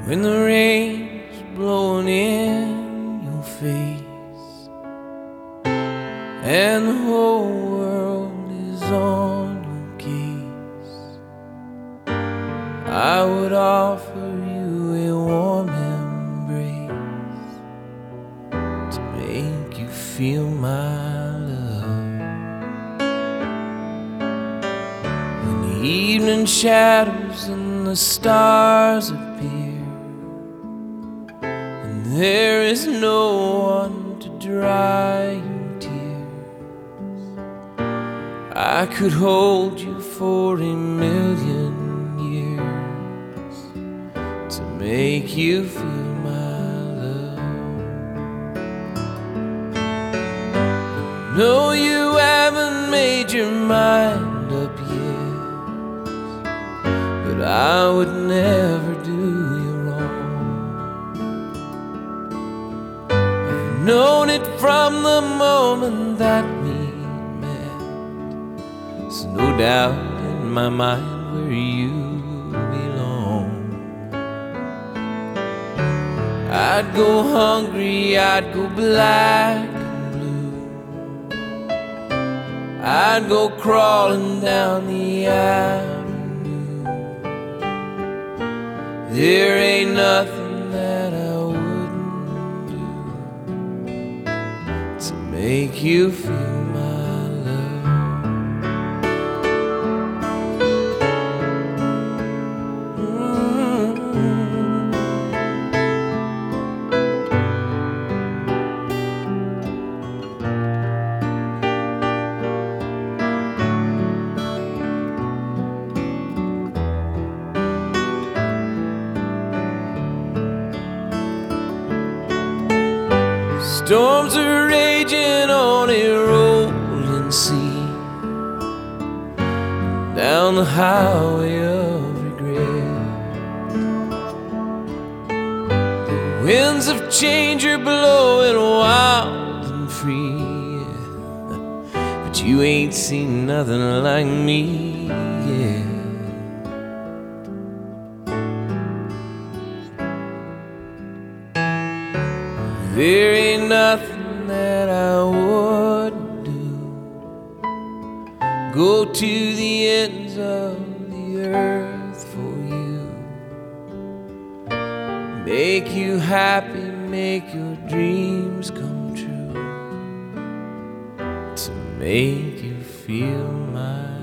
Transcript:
when the rain's blowing in your face and the whole world is on your case, I would offer you a warm embrace to make you feel my love. When the evening shadows and the stars appear, there is no one to dry your tears, I could hold you for 1,000,000 years to make you feel my love. No, you haven't made your mind up yet, but I would never do you wrong. Known it from the moment that we met, so no doubt in my mind where you belong. I'd go hungry, I'd go black and blue, I'd go crawling down the avenue. There ain't nothing that I to make you feel my love. Storms are raging on a rolling sea, down the highway of regret. The winds of change are blowing wild and free, but you ain't seen nothing like me yet. There ain't nothing that I wouldn't do, go to the ends of the earth for you, make you happy, make your dreams come true, to make you feel my